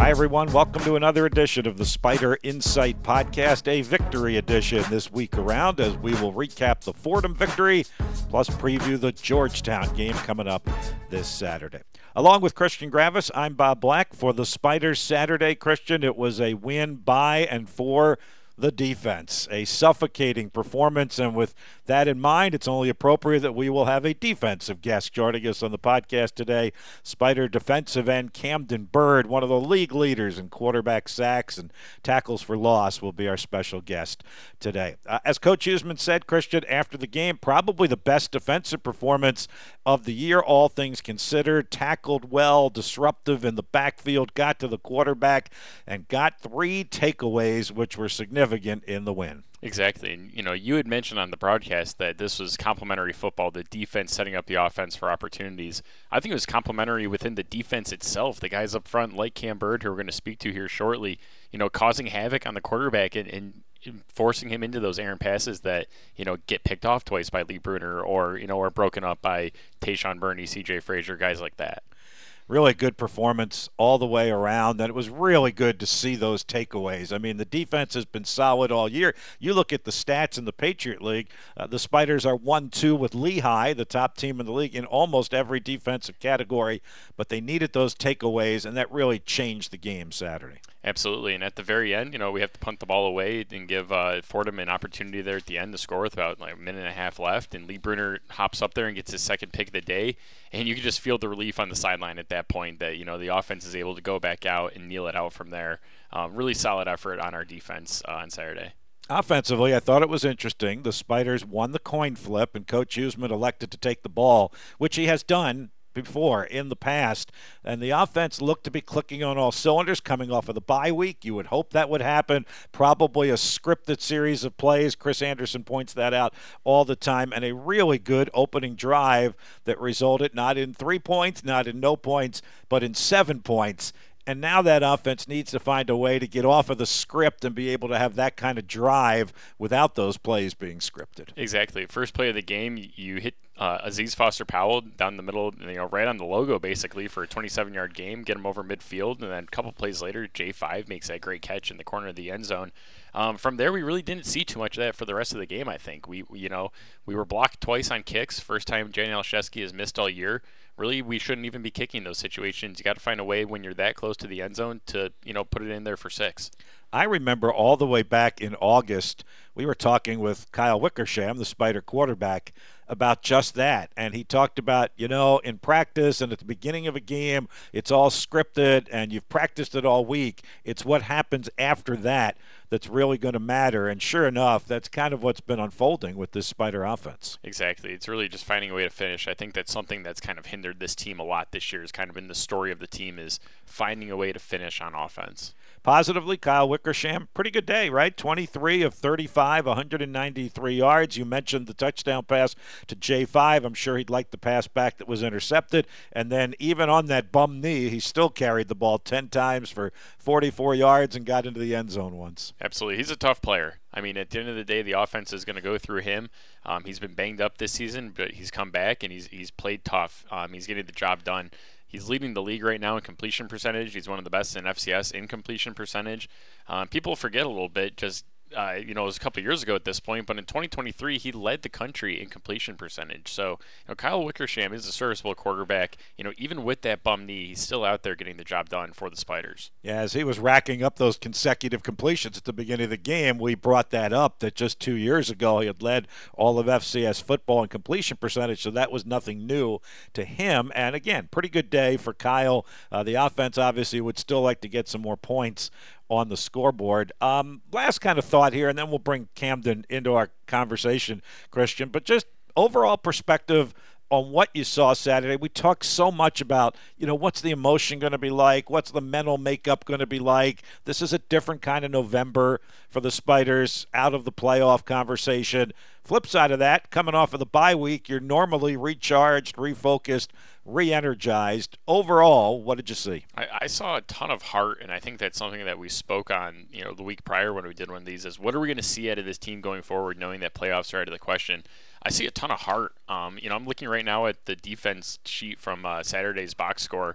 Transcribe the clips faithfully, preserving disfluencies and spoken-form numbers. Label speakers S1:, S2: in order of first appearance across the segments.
S1: Hi, everyone. Welcome to another edition of the Spider Insight Podcast, a victory edition this week around as we will recap the Fordham victory plus preview the Georgetown game coming up this Saturday. Along with Christian Gravis, I'm Bob Black for the Spiders Saturday. Christian, it was a win by and for the defense, a suffocating performance, and with that in mind, it's only appropriate that we will have a defensive guest joining us on the podcast today. Spider defensive end Camden Bird, one of the league leaders in quarterback sacks and tackles for loss, will be our special guest today. Uh, as Coach Huseman said, Christian, after the game, probably the best defensive performance of the year, all things considered. Tackled well, disruptive in the backfield, got to the quarterback, and got three takeaways, which were significant in the win.
S2: Exactly. And, you know, you had mentioned on the broadcast that this was complementary football, the defense setting up the offense for opportunities. I think it was complementary within the defense itself. The guys up front, like Cam Bird, who we're going to speak to here shortly, you know, causing havoc on the quarterback and, and forcing him into those errant passes that, you know, get picked off twice by Lee Bruner or, you know, or broken up by Tayshaun Burney, C J Frazier, guys like that.
S1: Really good performance all the way around, and it was really good to see those takeaways. I mean, the defense has been solid all year. You look at the stats in the Patriot League, uh, the Spiders are one two with Lehigh, the top team in the league, in almost every defensive category, but they needed those takeaways, and that really changed the game Saturday.
S2: Absolutely, and at the very end, you know, we have to punt the ball away and give uh, Fordham an opportunity there at the end to score with about like a minute and a half left, and Lee Bruner hops up there and gets his second pick of the day, and you can just feel the relief on the sideline at that point that, you know, the offense is able to go back out and kneel it out from there. Um, really solid effort on our defense uh, on Saturday.
S1: Offensively, I thought it was interesting. The Spiders won the coin flip, and Coach Huseman elected to take the ball, which he has done before in the past, and the offense looked to be clicking on all cylinders coming off of the bye week. You would hope that would happen. Probably a scripted series of plays. Chris Anderson points that out all the time, and a really good opening drive that resulted not in three points, not in no points, but in seven points. And now that offense needs to find a way to get off of the script and be able to have that kind of drive without those plays being scripted.
S2: Exactly. First play of the game, you hit uh, Aziz Foster-Powell down the middle, you know, right on the logo basically for a twenty-seven-yard game, get him over midfield, and then a couple plays later, J five makes that great catch in the corner of the end zone. Um, from there, we really didn't see too much of that for the rest of the game, I think. We, we you know, we were blocked twice on kicks. First time Jay Olszewski has missed all year. Really, we shouldn't even be kicking those situations. You got to find a way when you're that close to the end zone to, you know, put it in there for six.
S1: I remember all the way back in August, we were talking with Kyle Wickersham, the Spider quarterback, about just that. And he talked about, you know, in practice and at the beginning of a game, it's all scripted and you've practiced it all week. It's what happens after that that's really going to matter. And sure enough, that's kind of what's been unfolding with this Spider offense.
S2: Exactly. It's really just finding a way to finish. I think that's something that's kind of hindered this team a lot this year, is kind of been the story of the team, is finding a way to finish on offense.
S1: Positively, Kyle Wickersham, pretty good day, right? twenty-three of thirty-five, one hundred ninety-three yards. You mentioned the touchdown pass to J five. I'm sure he'd like the pass back that was intercepted. And then even on that bum knee, he still carried the ball ten times for forty-four yards and got into the end zone once.
S2: Absolutely. He's a tough player. I mean, at the end of the day, the offense is going to go through him. Um, he's been banged up this season, but he's come back and he's he's played tough. Um, he's getting the job done. He's leading the league right now in completion percentage. He's one of the best in F C S in completion percentage. Um, people forget a little bit just uh, you know, it was a couple of years ago at this point, but in twenty twenty-three, he led the country in completion percentage. So, you know, Kyle Wickersham is a serviceable quarterback. You know, even with that bum knee, he's still out there getting the job done for the Spiders.
S1: Yeah, as he was racking up those consecutive completions at the beginning of the game, we brought that up, that just two years ago he had led all of F C S football in completion percentage, so that was nothing new to him. And again, pretty good day for Kyle. Uh, the offense obviously would still like to get some more points on the scoreboard. Um, last kind of thought here, and then we'll bring Camden into our conversation, Christian, but just overall perspective on what you saw Saturday. We talked so much about, you know, what's the emotion going to be like? What's the mental makeup going to be like? This is a different kind of November for the Spiders, out of the playoff conversation. Flip side of that, coming off of the bye week, you're normally recharged, refocused, re-energized. Overall, what did you see?
S2: I, I saw a ton of heart, and I think that's something that we spoke on, you know, the week prior when we did one of these, is what are we going to see out of this team going forward, knowing that playoffs are out of the question? I see a ton of heart. Um, you know, I'm looking right now at the defense sheet from uh, Saturday's box score,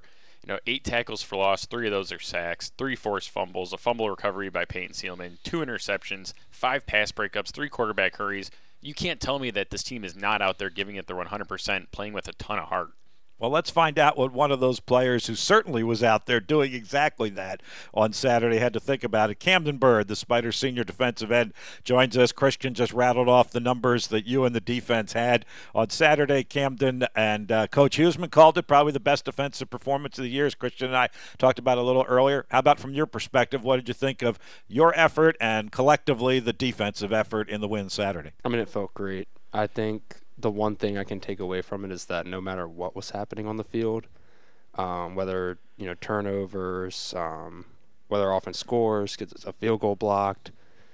S2: You know, eight tackles for loss, three of those are sacks, three forced fumbles, a fumble recovery by Peyton Seelman, two interceptions, five pass breakups, three quarterback hurries. You can't tell me that this team is not out there giving it their one hundred percent, playing with a ton of heart.
S1: Well, let's find out what one of those players who certainly was out there doing exactly that on Saturday had to think about it. Camden Bird, the Spiders senior defensive end, joins us. Christian just rattled off the numbers that you and the defense had on Saturday. Camden and uh, Coach Huseman called it probably the best defensive performance of the year, as Christian and I talked about a little earlier. How about from your perspective, what did you think of your effort and collectively the defensive effort in the win Saturday?
S3: I mean, it felt great. I think the one thing I can take away from it is that no matter what was happening on the field, um, whether, you know, turnovers, um, whether offense scores, gets a field goal blocked,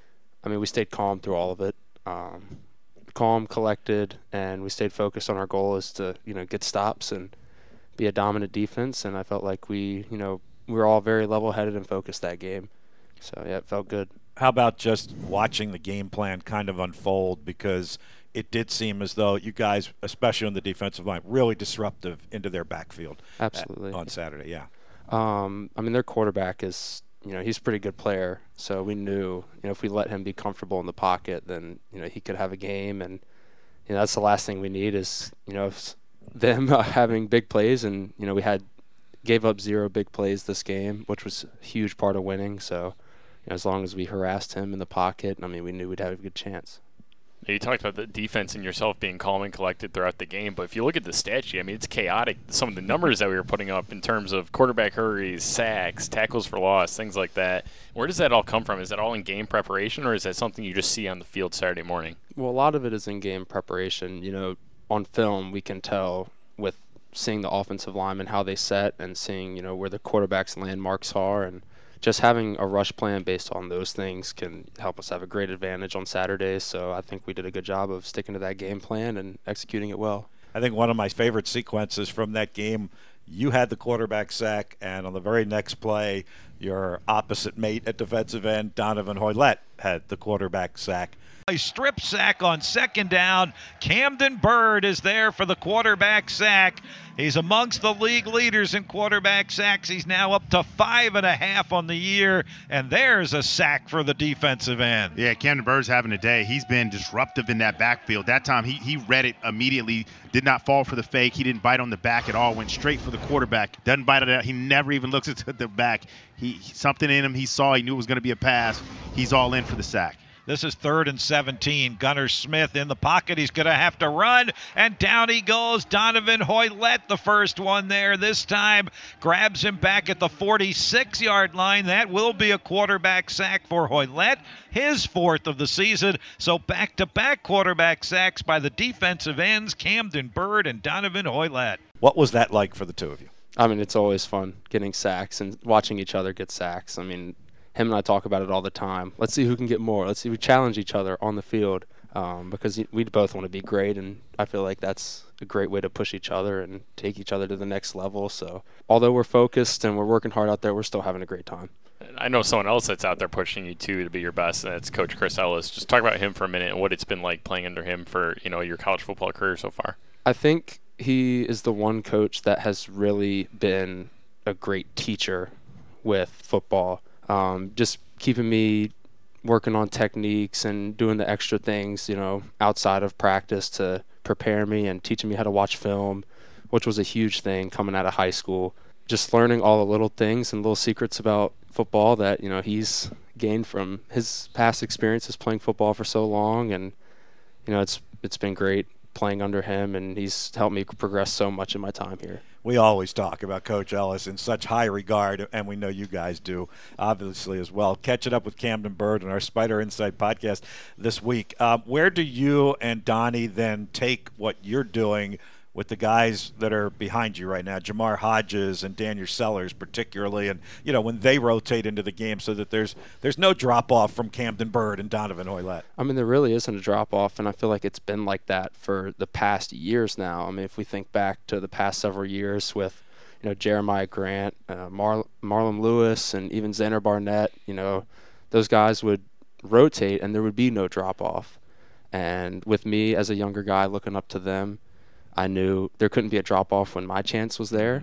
S3: I mean, we stayed calm through all of it. Um, calm, collected, and we stayed focused on our goal is to, you know, get stops and be a dominant defense. And I felt like we, you know, we were all very level-headed and focused that game. So, yeah, it felt good.
S1: How about just watching the game plan kind of unfold, because it did seem as though you guys, especially on the defensive line, really disruptive into their backfield.
S3: Absolutely.
S1: At, on Saturday, yeah.
S3: Um, I mean, their quarterback is, you know, he's a pretty good player. So we knew, you know, if we let him be comfortable in the pocket, then, you know, he could have a game. And, you know, that's the last thing we need is, you know, them uh, having big plays. And, you know, we had gave up zero big plays this game, which was a huge part of winning. So, you know, as long as we harassed him in the pocket, I mean, we knew we'd have a good chance.
S2: You talked about the defense and yourself being calm and collected throughout the game, but if you look at the stat sheet, I mean, it's chaotic. Some of the numbers that we were putting up in terms of quarterback hurries, sacks, tackles for loss, things like that. Where does that all come from? Is that all in game preparation, or is that something you just see on the field Saturday morning?
S3: Well, a lot of it is in game preparation. You know, on film, we can tell with seeing the offensive linemen how they set and seeing, you know, where the quarterback's landmarks are, and just having a rush plan based on those things can help us have a great advantage on Saturdays. So I think we did a good job of sticking to that game plan and executing it well.
S1: I think one of my favorite sequences from that game, you had the quarterback sack, and on the very next play, your opposite mate at defensive end, Donovan Hoylett, had the quarterback sack. A strip sack on second down. Camden Bird is there for the quarterback sack. He's amongst the league leaders in quarterback sacks. He's now up to five and a half on the year, and there's a sack for the defensive end.
S4: Yeah, Camden Bird's having a day. He's been disruptive in that backfield. That time he, he read it immediately, did not fall for the fake. He didn't bite on the back at all, went straight for the quarterback. Doesn't bite it out. He never even looks at the back. He something in him he saw. He knew it was going to be a pass. He's all in for the sack.
S1: This is third and seventeen. Gunnar Smith in the pocket. He's going to have to run, and down he goes. Donovan Hoylett, the first one there this time, grabs him back at the forty-six-yard line. That will be a quarterback sack for Hoylett, his fourth of the season. So back-to-back quarterback sacks by the defensive ends, Camden Bird and Donovan Hoylett. What was that like for the two of you?
S3: I mean, it's always fun getting sacks and watching each other get sacks. I mean, him and I talk about it all the time. Let's see who can get more. Let's see. We challenge each other on the field um, because we both want to be great, and I feel like that's a great way to push each other and take each other to the next level. So although we're focused and we're working hard out there, we're still having a great time.
S2: I know someone else that's out there pushing you, too, to be your best, and that's Coach Chris Ellis. Just talk about him for a minute and what it's been like playing under him for, you know, your college football career so far.
S3: I think he is the one coach that has really been a great teacher with football. Um, just keeping me working on techniques and doing the extra things, you know, outside of practice to prepare me and teaching me how to watch film, which was a huge thing coming out of high school. Just learning all the little things and little secrets about football that, you know, he's gained from his past experiences playing football for so long. And, you know, it's it's been great playing under him, and he's helped me progress so much in my time here.
S1: We always talk about Coach Ellis in such high regard, and we know you guys do, obviously, as well. Catching up with Camden Bird on our Spider Insight podcast this week. Uh, where do you and Donnie then take what you're doing with the guys that are behind you right now, Jamar Hodges and Daniel Sellers particularly, and, you know, when they rotate into the game so that there's there's no drop-off from Camden Bird and Donovan Hoylett?
S3: I mean, there really isn't a drop-off, and I feel like it's been like that for the past years now. I mean, if we think back to the past several years with, you know, Jeremiah Grant, uh, Mar- Marlon Lewis, and even Xander Barnett, you know, those guys would rotate and there would be no drop-off. And with me as a younger guy looking up to them, I knew there couldn't be a drop-off when my chance was there. Mm-hmm.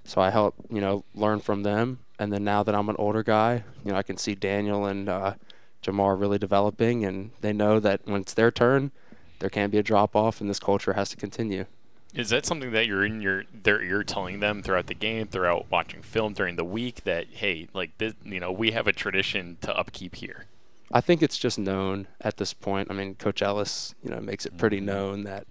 S3: So I help, you know, learn from them. And then now that I'm an older guy, you know, I can see Daniel and uh, Jamar really developing, and they know that when it's their turn, there can't be a drop-off, and this culture has to continue.
S2: Is that something that you're in your their ear telling them throughout the game, throughout watching film during the week, that, hey, like, this, you know, we have a tradition to upkeep here?
S3: I think it's just known at this point. I mean, Coach Ellis, you know, makes it pretty known that,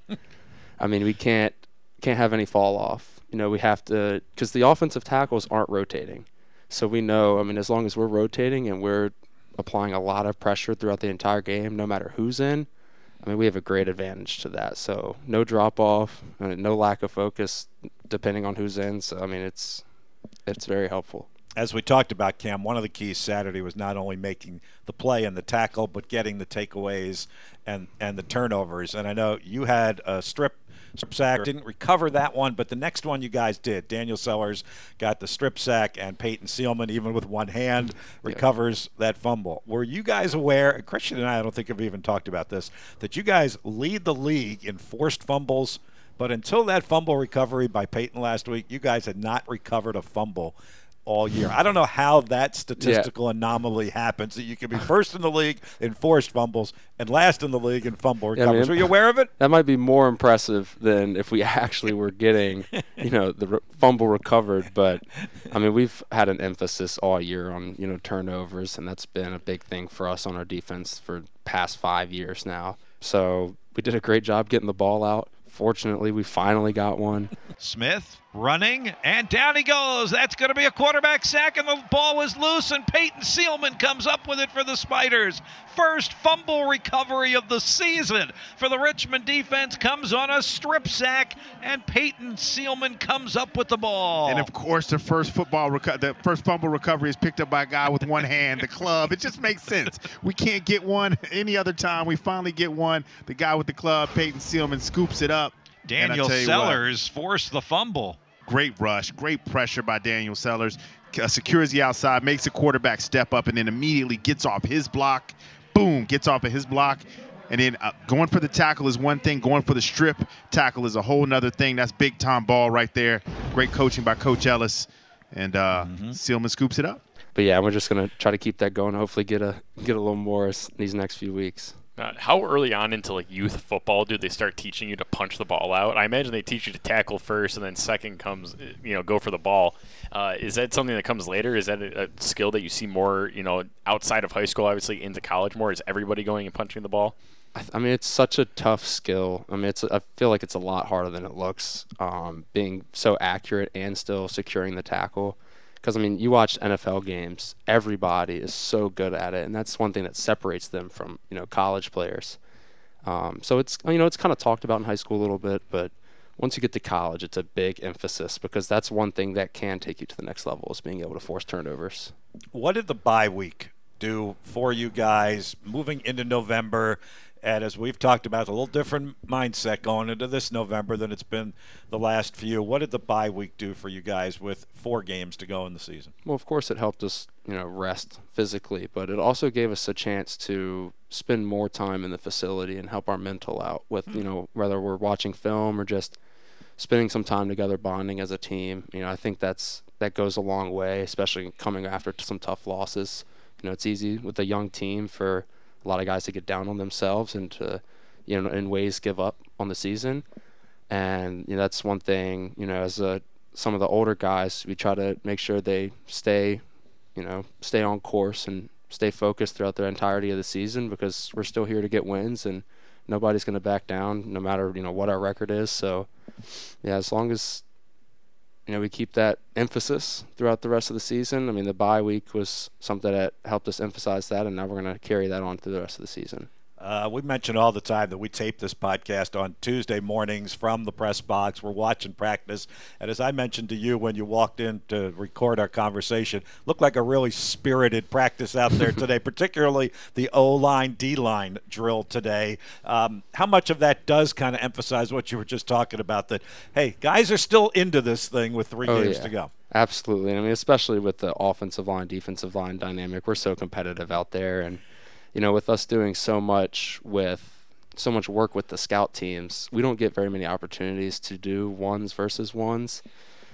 S3: I mean, we can't can't have any fall off. You know, we have to, because the offensive tackles aren't rotating. So we know, I mean, as long as we're rotating and we're applying a lot of pressure throughout the entire game, no matter who's in, I mean, we have a great advantage to that. So no drop off, no lack of focus, depending on who's in. So I mean, it's it's very helpful.
S1: As we talked about, Cam, one of the keys Saturday was not only making the play and the tackle, but getting the takeaways and, and the turnovers. And I know you had a strip strip sack, sure. Didn't recover that one, but the next one you guys did. Daniel Sellers got the strip sack, and Peyton Seelman, even with one hand, recovers yeah. that fumble. Were you guys aware, and Christian and I, I don't think have even talked about this, that you guys lead the league in forced fumbles, but until that fumble recovery by Peyton last week, you guys had not recovered a fumble all year. I don't know how that statistical yeah. anomaly happens, that you can be first in the league in forced fumbles and last in the league in fumble recoveries. Yeah, I mean, were you aware of it?
S3: That might be more impressive than if we actually were getting, you know, the re- fumble recovered. But, I mean, we've had an emphasis all year on, you know, turnovers, and that's been a big thing for us on our defense for past five years now. So we did a great job getting the ball out. Fortunately, we finally got one.
S5: Smith running, and down he goes. That's going to be a quarterback sack, and the ball was loose, and Peyton Seelman comes up with it for the Spiders. First fumble recovery of the season for the Richmond defense comes on a strip sack, and Peyton Seelman comes up with the ball.
S4: And, of course, the first football reco- the first fumble recovery is picked up by a guy with one hand, the club. It just makes sense. We can't get one any other time. We finally get one. The guy with the club, Peyton Seelman, scoops it up.
S5: Daniel Sellers forced the fumble.
S4: Great rush, great pressure by Daniel Sellers. Uh, secures the outside, makes the quarterback step up, and then immediately gets off his block. Boom, gets off of his block. And then uh, going for the tackle is one thing. Going for the strip tackle is a whole nother thing. That's big-time ball right there. Great coaching by Coach Ellis. And uh, mm-hmm. Seelman scoops it up.
S3: But, yeah, we're just going to try to keep that going, hopefully get a get a little more these next few weeks.
S2: Uh, how early on into like youth football do they start teaching you to punch the ball out? I imagine they teach you to tackle first, and then second comes, you know, go for the ball. Uh, is that something that comes later? Is that a, a skill that you see more, you know, outside of high school, obviously into college more? Is everybody going and punching the ball?
S3: I, th- I mean, it's such a tough skill. I mean, it's I feel like it's a lot harder than it looks, um, being so accurate and still securing the tackle. Because, I mean, you watch N F L games, everybody is so good at it, and that's one thing that separates them from, you know, college players. Um, so it's, you know, it's kind of talked about in high school a little bit, but once you get to college, it's a big emphasis because that's one thing that can take you to the next level is being able to force turnovers.
S1: What did the bye week do for you guys moving into November? And as we've talked about, a little different mindset going into this November than it's been the last few. What did the bye week do for you guys with four games to go in the season?
S3: Well, of course, it helped us, you know, rest physically, but it also gave us a chance to spend more time in the facility and help our mental out with, you know, whether we're watching film or just spending some time together, bonding as a team. You know, I think that's that goes a long way, especially coming after some tough losses. You know, it's easy with a young team for a lot of guys to get down on themselves and to, you know, in ways give up on the season. And, you know, that's one thing, you know, as a, some of the older guys, we try to make sure they stay, you know, stay on course and stay focused throughout the entirety of the season because we're still here to get wins and nobody's going to back down no matter, you know, what our record is. So, yeah, as long as, you know, we keep that emphasis throughout the rest of the season. I mean, the bye week was something that helped us emphasize that, and now we're going to carry that on through the rest of the season.
S1: Uh, we mention all the time that we tape this podcast on Tuesday mornings from the press box. We're watching practice. And as I mentioned to you when you walked in to record our conversation, looked like a really spirited practice out there today, particularly the O-line, D-line drill today. Um, how much of that does kind of emphasize what you were just talking about, that, hey, guys are still into this thing with three
S3: oh,
S1: games
S3: yeah.
S1: to go?
S3: Absolutely. I mean, especially with the offensive line, defensive line dynamic, we're so competitive out there. And you know, with us doing so much with so much work with the scout teams, we don't get very many opportunities to do ones versus ones.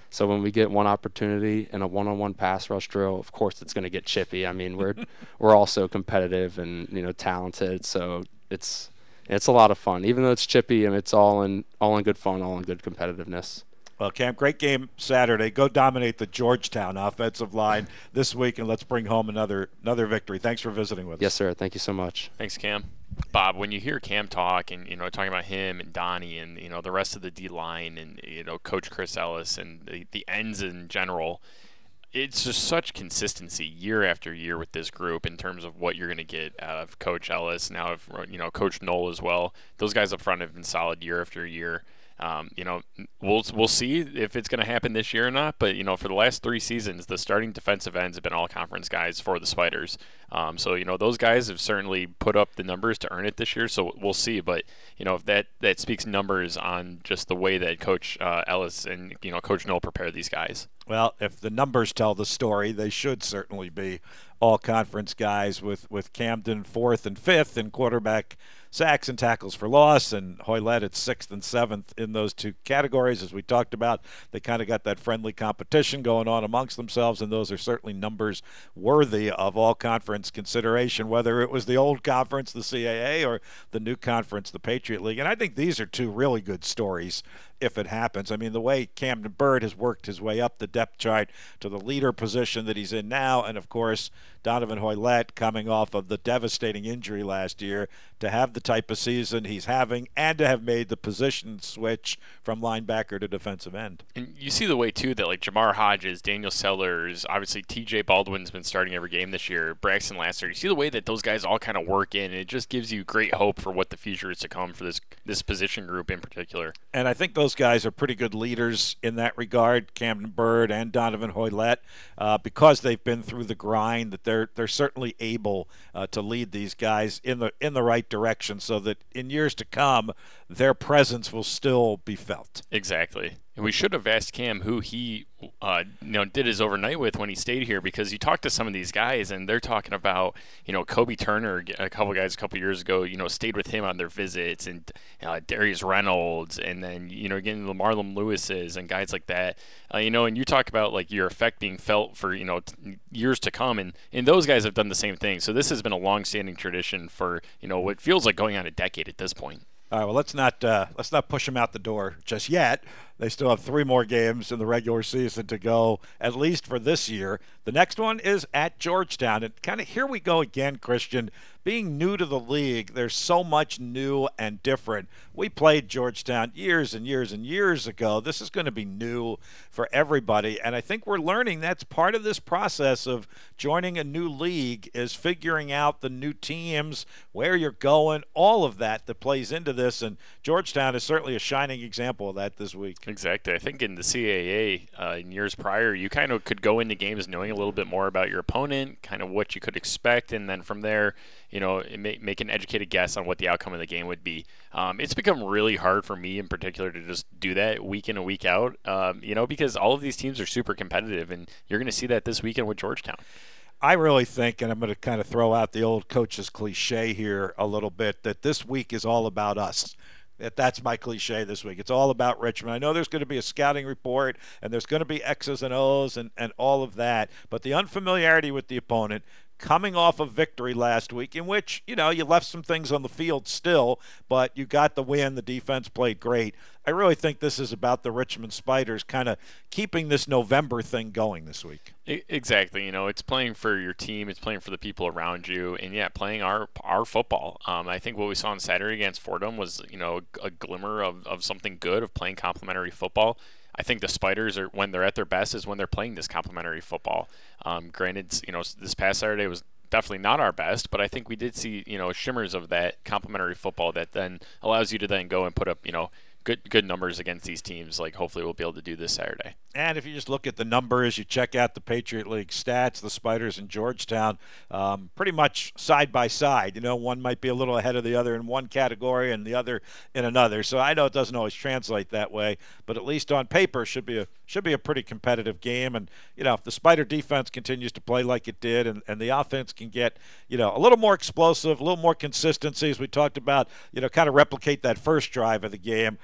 S3: So when we get one opportunity in a one-on-one pass rush drill, of course it's going to get chippy. I mean, we're we're all so competitive and, you know, talented, so it's it's a lot of fun. Even though it's chippy, and it's all in all in good fun, all in good competitiveness.
S1: Well, Cam, great game Saturday. Go dominate the Georgetown offensive line this week, and let's bring home another another victory. Thanks for visiting with us.
S3: Yes, sir. Thank you so much.
S2: Thanks, Cam. Bob, when you hear Cam talk and, you know, talking about him and Donnie and, you know, the rest of the D-line and, you know, Coach Chris Ellis and the, the ends in general, it's just such consistency year after year with this group in terms of what you're going to get out of Coach Ellis, now of, you know, Coach Knoll as well. Those guys up front have been solid year after year. Um, you know, we'll we'll see if it's going to happen this year or not. But, you know, for the last three seasons, the starting defensive ends have been all conference guys for the Spiders. Um, so, you know, those guys have certainly put up the numbers to earn it this year. So we'll see. But, you know, if that, that speaks numbers on just the way that Coach uh, Ellis and, you know, Coach Knoll prepare these guys.
S1: Well, if the numbers tell the story, they should certainly be all conference guys with, with Camden fourth and fifth in quarterback sacks and tackles for loss, and Hoylett at sixth and seventh in those two categories. As we talked about, they kind of got that friendly competition going on amongst themselves, and those are certainly numbers worthy of all conference consideration, whether it was the old conference, the C A A, or the new conference, the Patriot League. And I think these are two really good stories if it happens. I mean, the way Camden Bird has worked his way up the depth chart to the leader position that he's in now, and of course Donovan Hoylett coming off of the devastating injury last year, to have the type of season he's having and to have made the position switch from linebacker to defensive end.
S2: And you see the way, too, that like Jamar Hodges, Daniel Sellers, obviously T J Baldwin's been starting every game this year, Braxton Lasser. You see the way that those guys all kind of work in, and it just gives you great hope for what the future is to come for this this position group in particular.
S1: And I think those guys are pretty good leaders in that regard, Camden Bird and Donovan Hoylett, uh, because they've been through the grind, that they're they're certainly able uh, to lead these guys in the in the right direction, so that in years to come their presence will still be felt.
S2: Exactly. And we should have asked Cam who he uh, you know did his overnight with when he stayed here, because you talk to some of these guys and they're talking about, you know, Kobe Turner, a couple guys a couple years ago, you know, stayed with him on their visits, and uh, Darius Reynolds, and then, you know, again, the Marlon Lewis's and guys like that. Uh, you know, and you talk about like your effect being felt for, you know, t- years to come, and, and those guys have done the same thing. So this has been a long-standing tradition for, you know, what feels like going on a decade at this point.
S1: All right, well, let's not uh, let's not push them out the door just yet. They still have three more games in the regular season to go, at least for this year. The next one is at Georgetown. And kind of here we go again, Christian. Being new to the league, there's so much new and different. We played Georgetown years and years and years ago. This is going to be new for everybody. And I think we're learning that's part of this process of joining a new league, is figuring out the new teams, where you're going, all of that that plays into this. And Georgetown is certainly a shining example of that this week.
S2: Exactly. I think in the C A A uh, in years prior, you kind of could go into games knowing a little bit more about your opponent, kind of what you could expect, and then from there, you know, make, make an educated guess on what the outcome of the game would be. Um, it's become really hard for me in particular to just do that week in and week out, um, you know, because all of these teams are super competitive, and you're going to see that this weekend with Georgetown.
S1: I really think, and I'm going to kind of throw out the old coach's cliche here a little bit, that this week is all about us. That's my cliche this week. It's all about Richmond. I know there's going to be a scouting report, and there's going to be X's and O's and, and all of that, but the unfamiliarity with the opponent, coming off a victory last week in which, you know, you left some things on the field still, but you got the win. The defense played great. I really think this is about the Richmond Spiders kind of keeping this November thing going this week.
S2: Exactly. You know, it's playing for your team. It's playing for the people around you. And, yeah, playing our our football. Um, I think what we saw on Saturday against Fordham was, you know, a glimmer of, of something good, of playing complementary football. I think the Spiders, are when they're at their best, is when they're playing this complementary football. Um, granted, you know, this past Saturday was definitely not our best, but I think we did see, you know, shimmers of that complementary football that then allows you to then go and put up, you know, good good numbers against these teams. Like, hopefully we'll be able to do this Saturday.
S1: And if you just look at the numbers, you check out the Patriot League stats, the Spiders and Georgetown, um, pretty much side by side. You know, one might be a little ahead of the other in one category and the other in another. So I know it doesn't always translate that way, but at least on paper should be a should be a pretty competitive game. And, you know, if the Spider defense continues to play like it did, and, and the offense can get, you know, a little more explosive, a little more consistency, as we talked about, you know, kind of replicate that first drive of the game,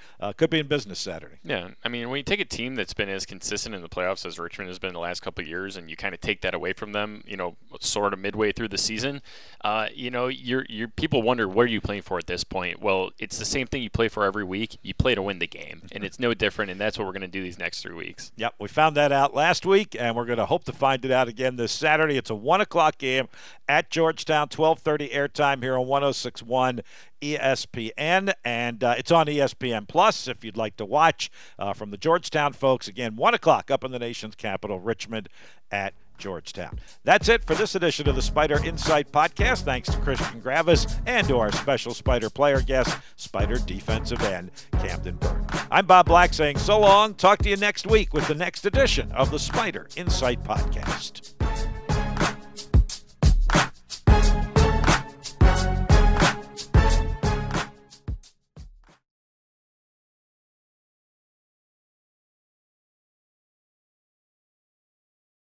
S1: uh, could be in business Saturday.
S2: Yeah, I mean, when you take a team that's been as consistent in the playoffs as Richmond has been the last couple of years, and you kind of take that away from them, you know, sort of midway through the season, uh, you know, you're, you're, people wonder, what are you playing for at this point? Well, it's the same thing you play for every week. You play to win the game, and it's no different, and that's what we're going to do these next three weeks.
S1: Yep, we found that out last week, and we're going to hope to find it out again this Saturday. It's a one o'clock game at Georgetown, twelve thirty airtime here on one oh six point one E S P N, and uh, it's on E S P N Plus if you'd like to watch uh, from the Georgetown folks. Again, one o'clock up in the nation's capital, Richmond at Georgetown. That's it for this edition of the Spider Insight Podcast. Thanks to Christian Gravis and to our special Spider player guest, Spider defensive end Camden Byrne. I'm Bob Black saying so long. Talk to you next week with the next edition of the Spider Insight Podcast.